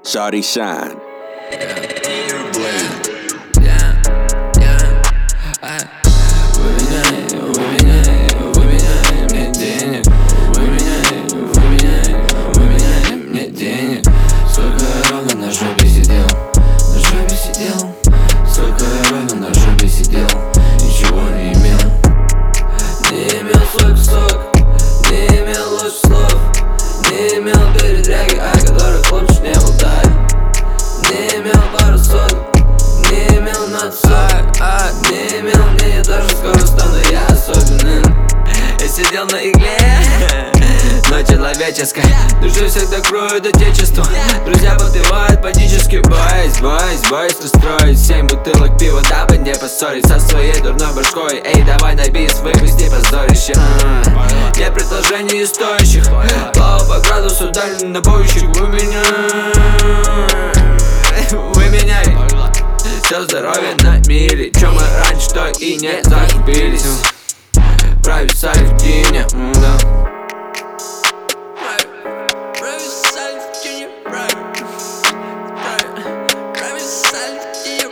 Shawty shine. Выменяй мне денег, выменяй мне денег. Сколько я ровно на жопе сидел, сколько я ровно на жопе сидел, ничего не имел. Не имел свой кусок, не имел ложь слов, не имел передряги, о которых лучше не болтай. Не имел пару соток, не имел надсок, не имел мнения, даже скоро стану я особенным. Я сидел на игле, но человеческой душу всегда кроют отечеству. Друзья подпевают панически, боюсь расстроить 7 бутылок пива, дабы не поссорить со своей дурной башкой. Эй, давай на бис, выпусти позорище. Нет предложений стоящих, плавал по градусу дальнобойщик. Выменяй все здоровье на мире, чё мы раньше, то и не закупились. Провисали в тени, да. Провисали в тени, провисали в тени,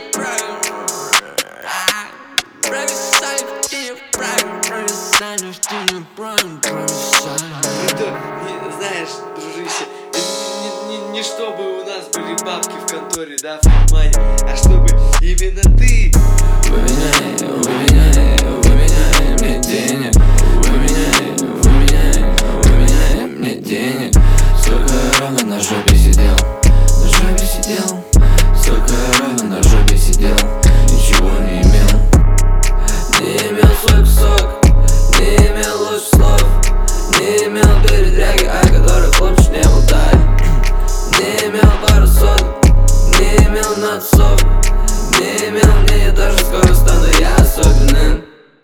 провисали в тени, провисали в тени, провисали. Знаешь, дружище, не чтобы у нас были бабки в конторе, да, в кармане, а чтобы именно ты. Выменяй мне денег, выменяй мне денег. Сколько я ровно на жопе сидел, сколько я ровно на жопе сидел, ничего не имел. Не имел свой кусок, не имел ложь слов, не имел передряги, о которых лучше не болтай. Не имел пару соток, не имел надсок, не имел мнения, даже